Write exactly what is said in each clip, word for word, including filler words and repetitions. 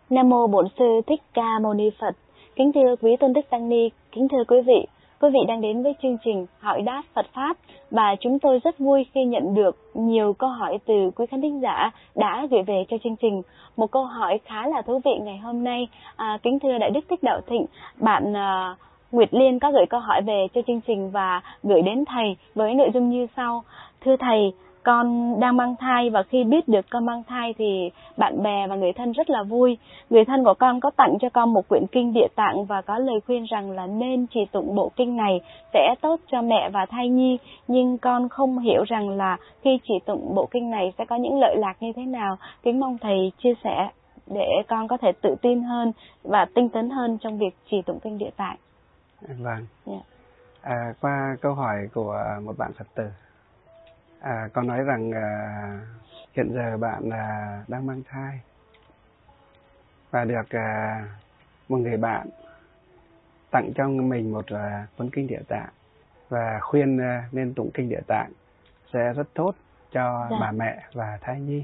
Nam mô Bổn Sư Thích Ca Mâu Ni Phật. Kính thưa quý tôn đức tăng ni, kính thưa quý vị, quý vị đang đến với chương trình Hỏi Đáp Phật Pháp, và chúng tôi rất vui khi nhận được nhiều câu hỏi từ quý khán thính giả đã gửi về cho chương trình. Một câu hỏi khá là thú vị ngày hôm nay, à, kính thưa Đại Đức Thích Đạo Thịnh, bạn à, Nguyệt Liên có gửi câu hỏi về cho chương trình và gửi đến thầy với nội dung như sau: thưa thầy, con đang mang thai và khi biết được con mang thai thì bạn bè và người thân rất là vui. Người thân của con có tặng cho con một quyển kinh Địa Tạng và có lời khuyên rằng là nên trì tụng bộ kinh này sẽ tốt cho mẹ và thai nhi. Nhưng con không hiểu rằng là khi trì tụng bộ kinh này sẽ có những lợi lạc như thế nào. Kính mong thầy chia sẻ để con có thể tự tin hơn và tinh tấn hơn trong việc trì tụng kinh Địa Tạng. Vâng. Yeah. À, qua câu hỏi của một bạn Phật tử, à, con nói rằng à, hiện giờ bạn à, đang mang thai và được à, một người bạn tặng cho mình một à, cuốn kinh Địa Tạng và khuyên à, nên tụng kinh Địa Tạng sẽ rất tốt cho Dạ. bà mẹ và thai nhi.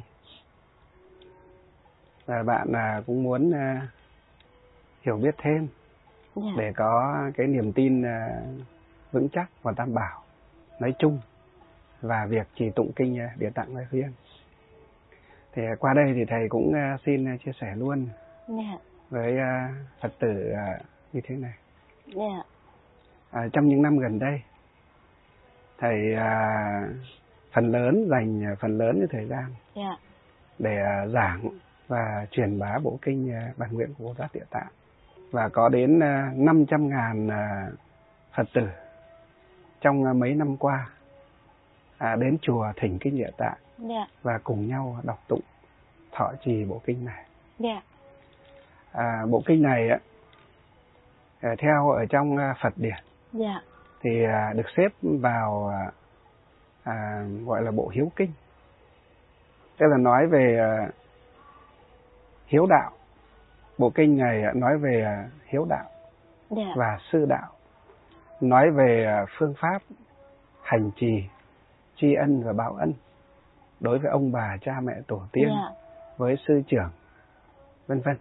Và bạn à, cũng muốn à, hiểu biết thêm Dạ. để có cái niềm tin à, vững chắc vào Tam Bảo nói chung và việc trì tụng kinh à, Địa Tạng nói riêng. Thì à, qua đây thì thầy cũng à, xin à, chia sẻ luôn Dạ. với à, Phật tử à, như thế này. Dạ. À, trong những năm gần đây, thầy à, phần lớn dành phần lớn những thời gian Dạ. để à, giảng và truyền bá bộ kinh à, Bản Nguyện của Bồ Tát Địa Tạng, và có đến à, năm trăm ngàn à, Phật tử trong à, mấy năm qua à, đến chùa thỉnh kinh Địa Tạng Dạ. và cùng nhau đọc tụng thọ trì bộ kinh này. Dạ. À, bộ kinh này á, theo ở trong à, Phật điển Dạ. thì à, được xếp vào à, à, gọi là bộ hiếu kinh, tức là nói về à, hiếu đạo. Bộ kinh này à, nói về à, hiếu đạo Dạ. và sư đạo, nói về à, phương pháp hành trì tri ân và báo ân đối với ông bà cha mẹ tổ tiên, Dạ. với sư trưởng, vân vân.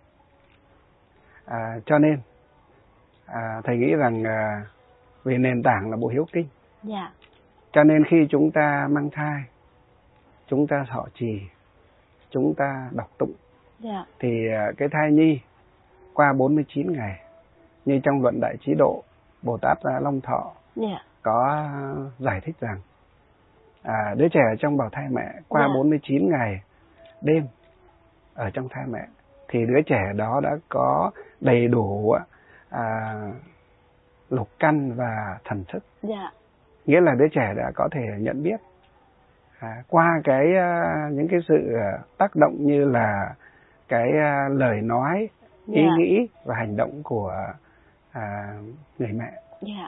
À, cho nên à, thầy nghĩ rằng à, vì nền tảng là bộ hiếu kinh, Dạ. cho nên khi chúng ta mang thai, chúng ta thọ trì, chúng ta đọc tụng, Dạ. thì à, cái thai nhi qua bốn mươi chín ngày, như trong luận Đại Trí Độ, Bồ Tát Long Thọ Dạ. có giải thích rằng à, đứa trẻ trong bào thai mẹ qua Dạ. bốn mươi chín ngày đêm ở trong thai mẹ thì đứa trẻ đó đã có đầy đủ à, lục căn và thần thức. Dạ. Nghĩa là đứa trẻ đã có thể nhận biết à, qua cái à, những cái sự à, tác động như là cái à, lời nói, ý Dạ. nghĩ và hành động của à, người mẹ. Dạ.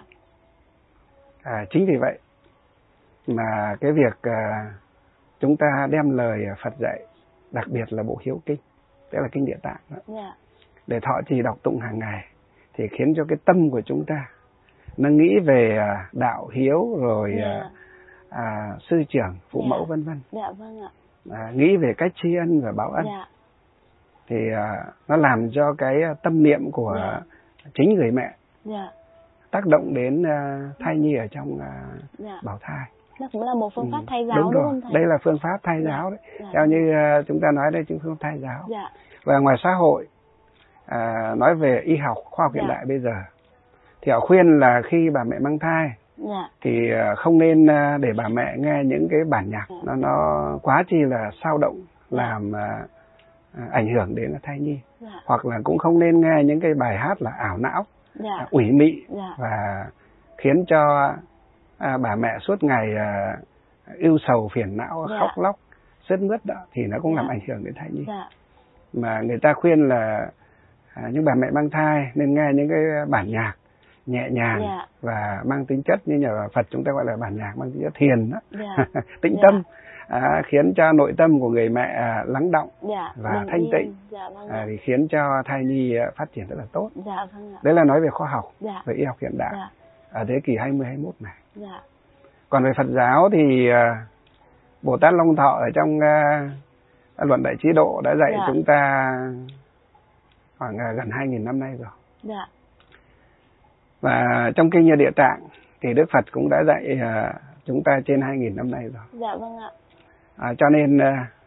À, chính vì vậy mà cái việc à, chúng ta đem lời Phật dạy, đặc biệt là bộ hiếu kinh, tức là kinh Địa Tạng đó, Dạ. để thọ trì đọc tụng hàng ngày, thì khiến cho cái tâm của chúng ta nó nghĩ về à, đạo hiếu, rồi Dạ. à, à, sư trưởng, phụ Dạ. mẫu vân vân. Dạ vâng ạ. À, nghĩ về cách tri ân và báo ân. Dạ. Thì à, nó làm cho cái tâm niệm của Dạ. chính người mẹ Dạ. tác động đến à, thai nhi ở trong à, Dạ. bào thai. Nó cũng là một phương pháp Ừ, thay giáo, đúng, đúng rồi. không thầy? Đây là phương pháp thay Dạ. giáo đấy. Dạ. Theo như uh, chúng ta nói đây, chúng phương pháp thay giáo. Dạ. Và ngoài xã hội, à, nói về y học, khoa học hiện Dạ. đại bây giờ, thì họ khuyên là khi bà mẹ mang thai Dạ. thì uh, không nên uh, để bà mẹ nghe những cái bản nhạc Dạ. nó nó quá chi là xao động, Dạ. làm uh, ảnh hưởng đến thai nhi. Dạ. Hoặc là cũng không nên nghe những cái bài hát là ảo não, Dạ. uh, ủy mị, Dạ. và khiến cho uh, bà mẹ suốt ngày uh, ưu sầu phiền não, Dạ. khóc lóc, sướt mướt đó, thì nó cũng Dạ. làm ảnh hưởng đến thai nhi. Dạ. Mà người ta khuyên là à, những bà mẹ mang thai nên nghe những cái bản nhạc nhẹ nhàng. Dạ. Và mang tính chất như nhà Phật chúng ta gọi là bản nhạc mang tính chất thiền đó. Dạ. Tĩnh Dạ. tâm, à, khiến cho nội tâm của người mẹ à, lắng động. Dạ. Và Bình thanh yên. tịnh. Dạ vâng à, ạ. thì khiến cho thai nhi à, phát triển rất là tốt. Dạ vâng ạ. Đấy là nói về khoa học, Dạ. về y học hiện đại. Dạ. Ở thế kỷ hai mươi hai mươi mốt này. Dạ. Còn về Phật giáo thì à, Bồ Tát Long Thọ ở trong à, luận Đại Trí Độ đã dạy Dạ. chúng ta khoảng uh, gần hai nghìn năm nay rồi. Dạ. Và trong kinh Địa Tạng thì Đức Phật cũng đã dạy uh, chúng ta trên hai nghìn năm nay rồi. Dạ vâng ạ. À, cho nên uh,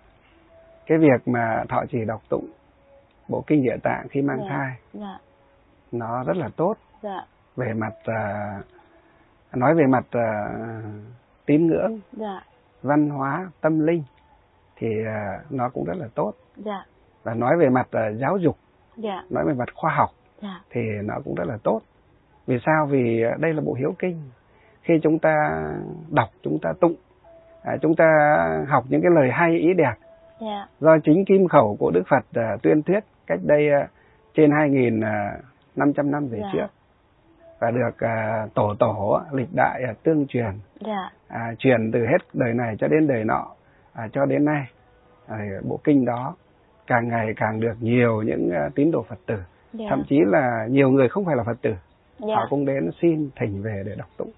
cái việc mà thọ trì đọc tụng bộ kinh Địa Tạng khi mang Dạ. thai Dạ. nó rất là tốt. Dạ. Về mặt uh, nói về mặt uh, tín ngưỡng, Dạ. văn hóa, tâm linh thì uh, nó cũng rất là tốt. Dạ. Và nói về mặt uh, giáo dục, Dạ. nói về mặt khoa học, Dạ. thì nó cũng rất là tốt. Vì sao? Vì đây là bộ hiếu kinh. Khi chúng ta đọc, chúng ta tụng, à, chúng ta học những cái lời hay ý đẹp, Dạ. do chính kim khẩu của Đức Phật uh, tuyên thuyết cách đây uh, trên hai nghìn năm trăm năm về Dạ. trước, và được uh, tổ tổ lịch đại uh, tương truyền, Dạ. à, truyền từ hết đời này cho đến đời nọ, à, cho đến nay. À, bộ kinh đó càng ngày càng được nhiều những uh, tín đồ Phật tử, Dạ. thậm chí là nhiều người không phải là Phật tử, Dạ. họ cũng đến xin thỉnh về để đọc tụng.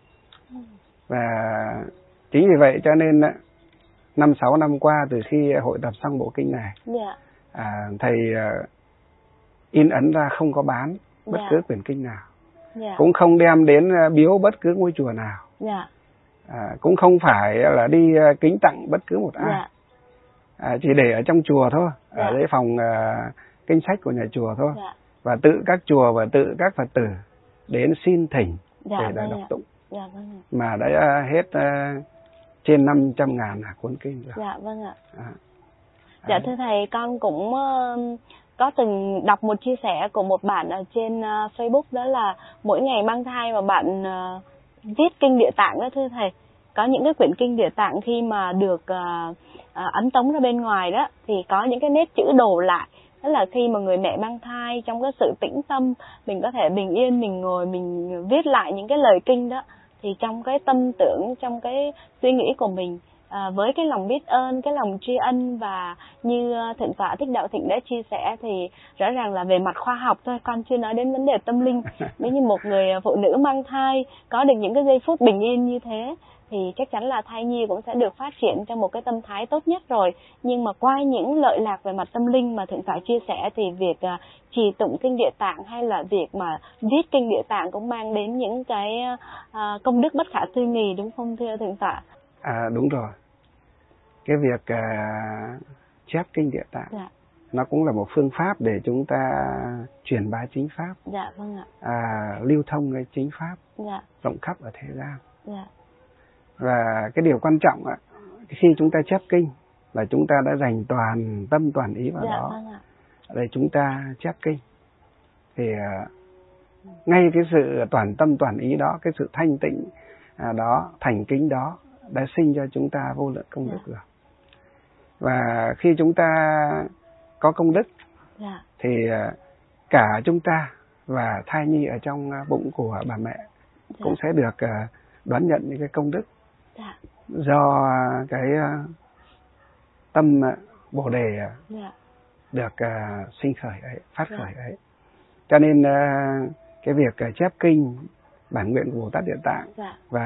Và chính vì vậy cho nên năm sáu năm qua từ khi hội tập xong bộ kinh này, Dạ. à, thầy uh, in ấn ra không có bán bất Dạ. cứ quyển kinh nào, Dạ. cũng không đem đến uh, biếu bất cứ ngôi chùa nào, Dạ. à, cũng không phải là đi uh, kính tặng bất cứ một ai. Dạ. À, chỉ để ở trong chùa thôi, Dạ. ở dưới phòng uh, kinh sách của nhà chùa thôi. Dạ. Và tự các chùa và tự các Phật tử đến xin thỉnh Dạ. để Vâng đọc ạ. tụng. Dạ vâng ạ. Mà đã uh, hết uh, trên năm trăm ngàn cuốn kinh rồi. Dạ vâng ạ. À. Dạ À. thưa thầy, con cũng uh, có từng đọc một chia sẻ của một bạn ở trên uh, Facebook, đó là mỗi ngày mang thai mà bạn uh, viết kinh Địa Tạng đó thưa thầy. Có những cái quyển kinh Địa Tạng khi mà được uh, uh, ấn tống ra bên ngoài đó thì có những cái nét chữ đổ lại. Đó là khi mà người mẹ mang thai trong cái sự tĩnh tâm, mình có thể bình yên mình ngồi mình viết lại những cái lời kinh đó, thì trong cái tâm tưởng, trong cái suy nghĩ của mình, à, với cái lòng biết ơn, cái lòng tri ân, và như Thượng tọa Thích Đạo Thịnh đã chia sẻ thì rõ ràng là về mặt khoa học thôi, con chưa nói đến vấn đề tâm linh. Nếu như một người phụ nữ mang thai có được những cái giây phút bình yên như thế thì chắc chắn là thai nhi cũng sẽ được phát triển trong một cái tâm thái tốt nhất rồi. Nhưng mà qua những lợi lạc về mặt tâm linh mà Thượng tọa chia sẻ thì việc uh, trì tụng kinh Địa Tạng hay là việc mà viết kinh Địa Tạng cũng mang đến những cái uh, công đức bất khả tư nghì, đúng không thưa Thượng tọa? À, đúng rồi. Cái việc uh, chép kinh Địa Tạng, dạ, nó cũng là một phương pháp để chúng ta truyền bá chính pháp. Dạ vâng ạ. À, lưu thông cái chính pháp, dạ, rộng khắp ở thế gian. Dạ. Và cái điều quan trọng ạ, khi chúng ta chép kinh là chúng ta đã dành toàn tâm toàn ý vào, dạ, đó, vâng ạ, để chúng ta chép kinh. Thì uh, ngay cái sự toàn tâm toàn ý đó, cái sự thanh tịnh uh, đó, thành kính đó đã sinh cho chúng ta vô lượng công, dạ, đức rồi. Và khi chúng ta có công đức, dạ, thì uh, cả chúng ta và thai nhi ở trong bụng của bà mẹ, dạ, cũng sẽ được uh, đón nhận những cái công đức, dạ, do cái uh, tâm uh, Bồ Đề uh, dạ, được uh, sinh khởi ấy, phát dạ khởi ấy. Cho nên uh, cái việc uh, chép kinh bản nguyện của Bồ Tát Địa Tạng, dạ, và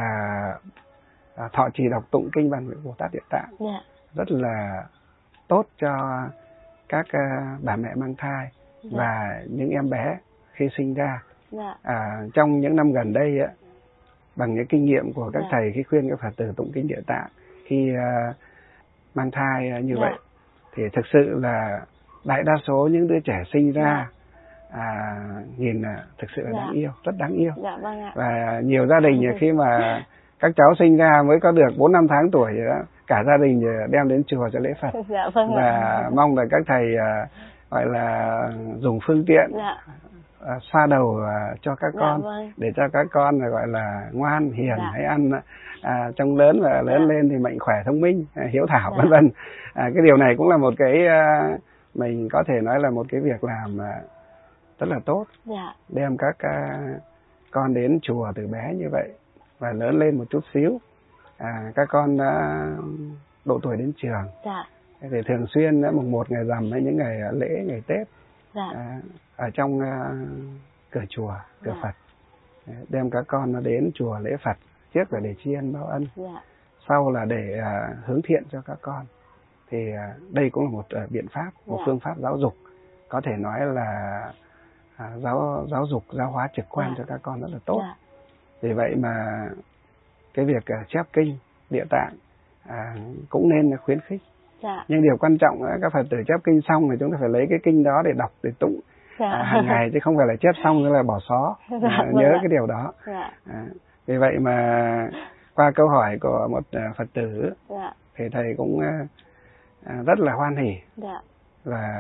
uh, thọ trì đọc tụng kinh bản nguyện của Bồ Tát Địa Tạng, dạ, rất là tốt cho các uh, bà mẹ mang thai, dạ, và những em bé khi sinh ra. Dạ. À, trong những năm gần đây uh, bằng những kinh nghiệm của các, dạ, thầy khi khuyên các Phật tử tụng kinh Địa Tạng khi uh, mang thai uh, như, dạ, vậy thì thực sự là đại đa số những đứa trẻ sinh ra, dạ, à, nhìn uh, thực sự là, dạ, đáng yêu, rất đáng yêu. Dạ, vâng ạ. Và nhiều gia đình khi mà các cháu sinh ra mới có được bốn năm tháng tuổi rồi đó, cả gia đình đem đến chùa cho lễ Phật. Dạ, vâng ạ. Và mong là các thầy uh, gọi là dùng phương tiện, dạ, À, xoa đầu à, cho các, dạ, con, vâng, để cho các con à, gọi là ngoan hiền, dạ, hãy ăn à, trong lớn và lớn, dạ, lên thì mạnh khỏe thông minh, à, hiếu thảo, dạ, vân vân. À, cái điều này cũng là một cái à, mình có thể nói là một cái việc làm à, rất là tốt, dạ, đem các à, con đến chùa từ bé như vậy và lớn lên một chút xíu, à, các con à, độ tuổi đến trường, dạ, thì thường xuyên à, mùng một ngày rằm hay những ngày lễ ngày Tết, dạ, à, ở trong uh, cửa chùa, cửa, dạ, Phật, đem các con nó đến chùa lễ Phật, trước là để tri ân báo ân, dạ, sau là để uh, hướng thiện cho các con. Thì uh, đây cũng là một uh, biện pháp, một, dạ, phương pháp giáo dục có thể nói là à, giáo giáo dục giáo hóa trực quan dạ. cho các con rất là tốt. Dạ. Vì vậy mà cái việc à, chép kinh Địa Tạng à, cũng nên khuyến khích. Dạ. Nhưng điều quan trọng là các Phật tử chép kinh xong thì chúng ta phải lấy cái kinh đó để đọc, để tụng dạ. à, hàng ngày, chứ không phải là chép xong nữa là bỏ xó. Dạ, à, vâng nhớ ạ. cái điều đó. Dạ. À, vì vậy mà qua câu hỏi của một à, Phật tử dạ. thì thầy cũng à, rất là hoan hỉ dạ. và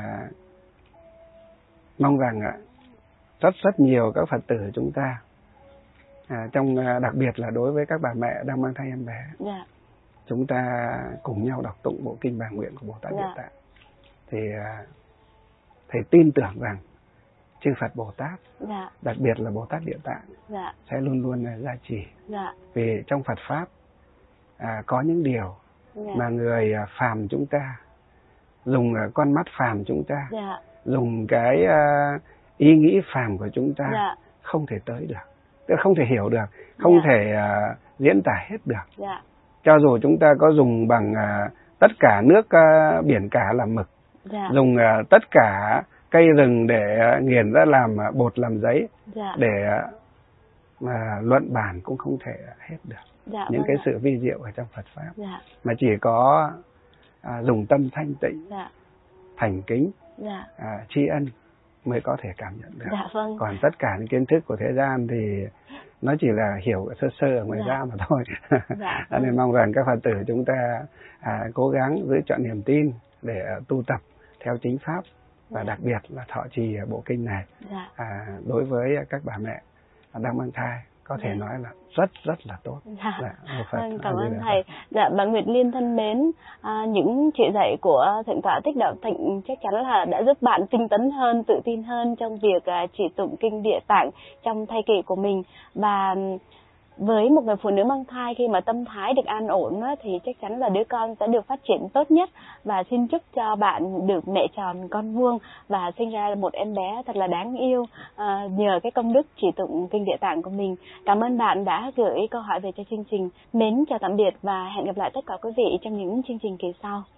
mong rằng à, rất rất nhiều các Phật tử chúng ta à, trong à, đặc biệt là đối với các bà mẹ đang mang thai em bé, dạ. chúng ta cùng nhau đọc tụng bộ kinh Bà Nguyện của Bồ Tát dạ. Địa Tạng thì à, thầy tin tưởng rằng chư Phật Bồ Tát, dạ. đặc biệt là Bồ Tát Địa Tạng dạ. sẽ luôn luôn là gia trì. dạ. Vì trong Phật pháp à, có những điều dạ. mà người à, phàm chúng ta dùng à, con mắt phàm chúng ta, dạ. dùng cái à, ý nghĩ phàm của chúng ta dạ. không thể tới được, tức là không thể hiểu được, không dạ. thể à, diễn tả hết được. dạ. Cho dù chúng ta có dùng bằng à, tất cả nước à, biển cả làm mực, dạ. dùng à, tất cả cây rừng để à, nghiền ra làm à, bột làm giấy, dạ. để à, mà luận bản cũng không thể hết được dạ, những vâng cái ạ. sự vi diệu ở trong Phật pháp. dạ. Mà chỉ có à, dùng tâm thanh tịnh, dạ. thành kính, dạ. à, tri ân mới có thể cảm nhận được. dạ, vâng. Còn tất cả những kiến thức của thế gian thì nó chỉ là hiểu sơ sơ ở ngoài dạ. ra mà thôi. dạ, Nên vâng. mong rằng các Phật tử chúng ta à, cố gắng giữ chọn niềm tin để à, tu tập theo chính pháp, và dạ. đặc biệt là thọ trì bộ kinh này. dạ. À, đối với các bà mẹ đang mang thai có thể dạ. nói là rất rất là tốt. dạ. Dạ, Phật, vâng, cảm à, ơn dạ. thầy. Dạ, bạn Nguyệt Liên thân mến, à, những chỉ dạy của Thượng tọa Thích Đạo Thịnh chắc chắn là đã giúp bạn tinh tấn hơn, tự tin hơn trong việc à, chỉ tụng kinh Địa Tạng trong thai kỳ của mình. Và với một người phụ nữ mang thai, khi mà tâm thái được an ổn á, thì chắc chắn là đứa con sẽ được phát triển tốt nhất. Và xin chúc cho bạn được mẹ tròn con vuông và sinh ra một em bé thật là đáng yêu à, nhờ cái công đức chỉ tụng kinh Địa Tạng của mình. Cảm ơn bạn đã gửi câu hỏi về cho chương trình. Mến chào tạm biệt và hẹn gặp lại tất cả quý vị trong những chương trình kỳ sau.